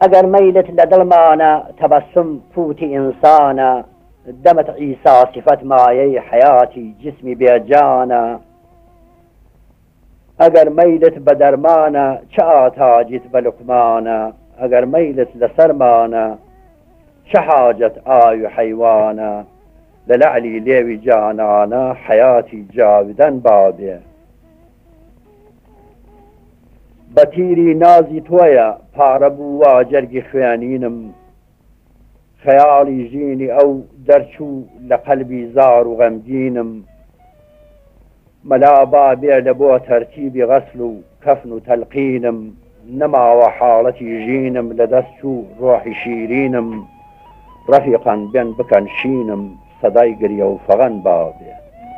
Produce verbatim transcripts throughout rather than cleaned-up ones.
اگر میلت لدلمانا تبسم فوت انسانا، دمت عیسی صفت مایه حیاتی جسمی بیجانا. اگر میلت بدرمانا چه آتاجیت بلقمانا، اگر میلت لسرمانا چه حاجت آی حیوانا. للعلی لیوی جانانا حیاتی جاودن بابێ. بەتیری نازی تۆیە پارە بوو وا جەرگی خوێنینم، خەیاڵی ژینی ئەو دەرچوو لە قەلبی زار و غەمگینم. مەلا بابێ لە بۆ تەرتیبی غەسل و کەفن و تەلقینم، نەماوە حاڵەتی ژینم لە دەست چوو ڕۆحی شیرینم. ڕەفیقان بێن بکەن شینم سەدای گریە و فەغەن بابێ.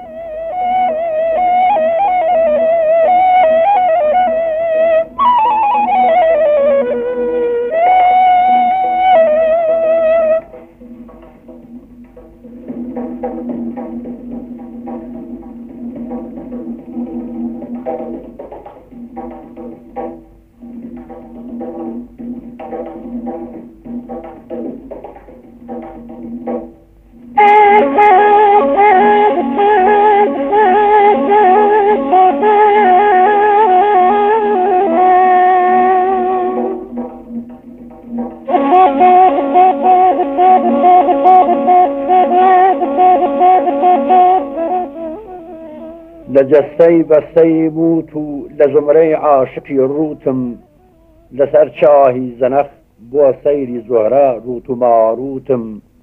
لجستەی بەستەی موت و لە زمرەی عاشقی ڕوتم، لەسەر چاهی زەنەخ بۆ سەیری زۆرە ڕوت و ماڕوتم.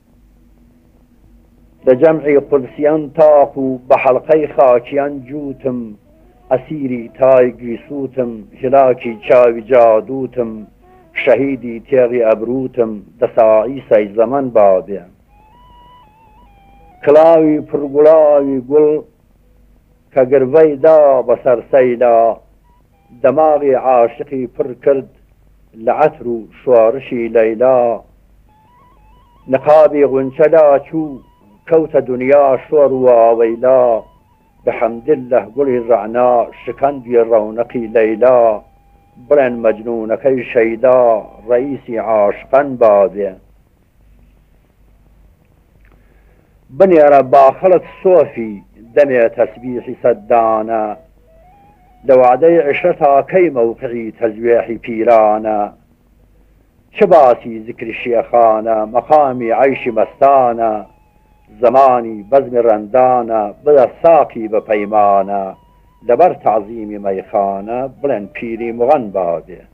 لە جەمعی قولسیان تاق و بە حەڵقەی خاکیان جووتم، ئەسیری تای گیسووتم هیلاکی چاوی جادووتم. شەهیدی تێغی ئەبرووتم دەساعی سەی زەمەن بابێ. کڵاوی پڕگوڵاوی گوڵ کە گرڤەی دا بەسەر سەیلا، دەماغی عاشقی پڕ کرد لە عەتر و شۆڕشی لەیلا. نقابی غونچە لاچوو کەوتە دونیا شۆڕ و ئاوەیلا، بەحەمدلله گوڵی ڕەعنا شکەندی ڕەونەقی لەیلا. بڵێن مەجنوونەکەی شەیدا ڕەئیسی عاشقان بابێ. بنێرە باخەڵت سۆفی دەمێ تەسبیحی سەددانە، لە وعدەی عشرەتا کەی مەوقعی تەزوێحی پیرانە. چه باسی ذکری شێخانە مەقامی عەیشی مەستانە، زمانی بەزمی ڕەندانە بدە ساقی بە پەیمانە. لەبەر تەعزیمی مەیخانە بڵێن پیری مغەن بابێ.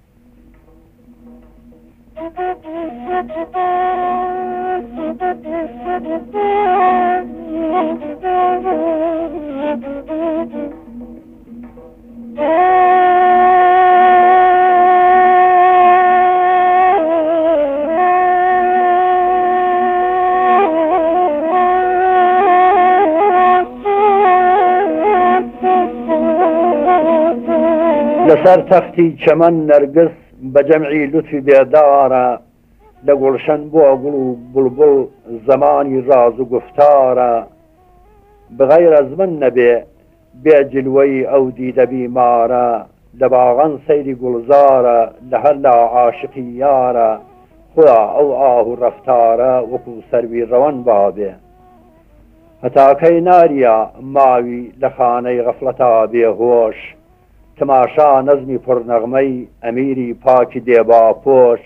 لەسەر تەختی چەمەن نەرگس بە جەمعی لوتفی بێدارە، لە گوڵشەن بۆ گوڵ و بولبول زەمانی ڕاز و گفتارە. بغەیرە زمن نەبێ بێ جلوەی ئەو دیدە بیمارە، لە باغان سەیری گوڵزارە لە هەر لا عاشقی یارە. خدا ئەو ئاه و ڕەفتارە وەکو سەروی ڕەوەن بابێ. هەتاکەی ناریە ماوی لە خانەی غەفڵەتا بێهۆش، تماشا نەزمی پڕنەغمەی ئەمیری پاکی دێبا پۆش.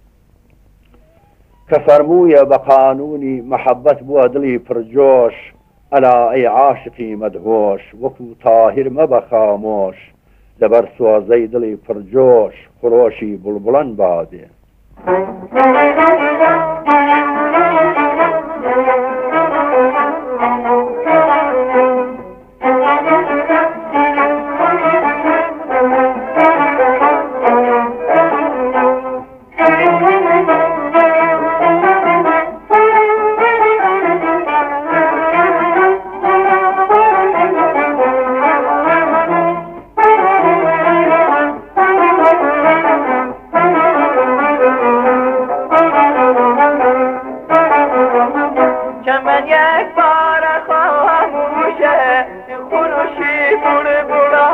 کە فەرموویە بە قانونی مەحەبەت بووە دڵی پرجۆش، ئەلا ئەی عاشقی مەدهۆش وەکو تاهیر مەبە خامۆش. لەبەر سۆزەی دڵی پرجۆش خڕۆشی بولبوڵەن بابێ.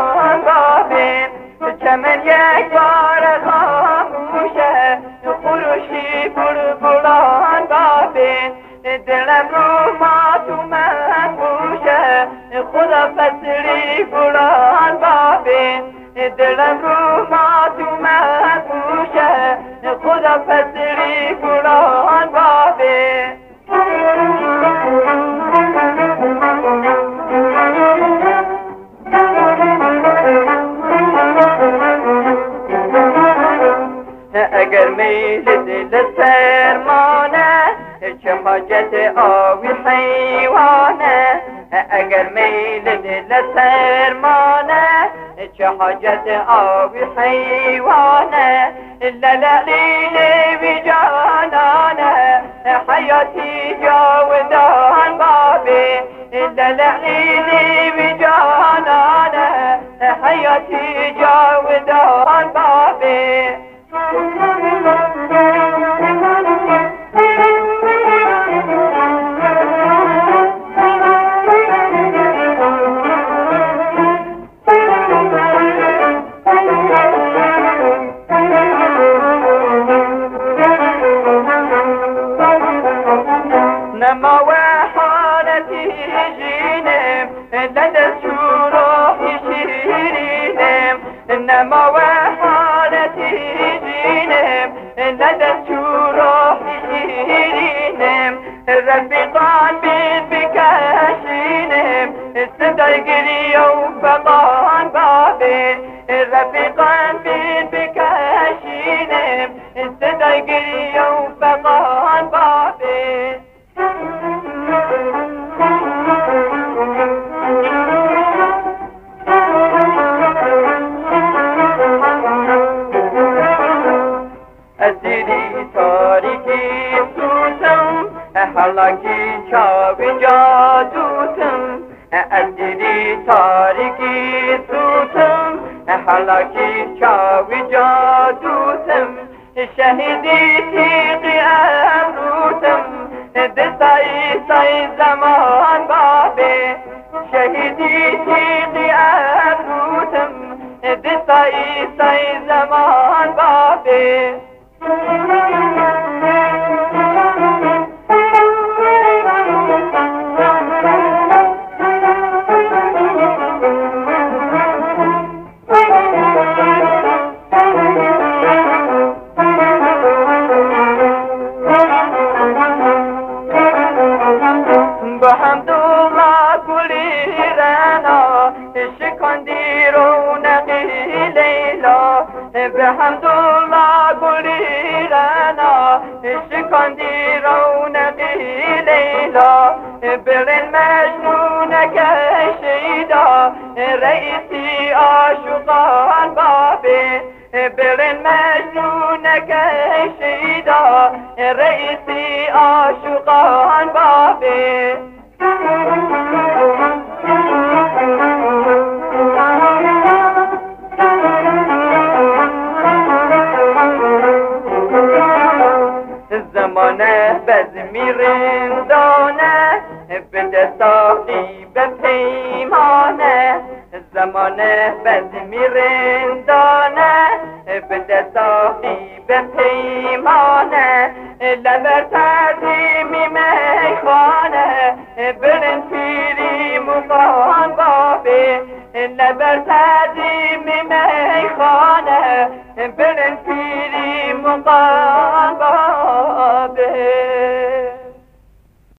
من یک بار خاموشه خروشی دلم رو مات و منقوشه خدا فسری قرآن بابین دلم رو مات و منقوشه خدا فسری قرآن بابین اگر میل دل سرمانه چه حاجت آوی حیوانه اگر میل دل سرمانه چه حاجت آوی حیوانه للیل بی جانانه حیاتی جاودان بابی للیل بی جانانه حیاتی جاودان بابی نما وحالتي جينم لدى الشروح شيرينم نما وحالتي جينم لدى الشروح شيرينم ربي قلبي بكاشينم صدقني وفقان بابي ربي قلبي بكاشينم صدقني وفقان بابي اسیری تاریکی سوتم حالاکی چاوی جادوتم اسیری تاریکی سوتم حالاکی چاوی جادوتم شهیدی تیقی امروتم دستای سای زمان بابی شهیدی تیقی امروتم دستای سای زمان بابی بحمدالله گلی رنا شکندی رونقی لیلا بحمدالله گلی رنا شکندی رونقی لیلا برن مجنونک شیدا رئیسی آشقان بابی برن مجنونک شیدا رئیسی آشقان بابی زمانه بزمی رندانه بده صاحب پیمانه زمانه بزمی رندانه بده صاحب پیمانه لبر تردیمی میخانه برن پیری مقان بابی لبر تردیمی میخانه برن پیری مقان بابی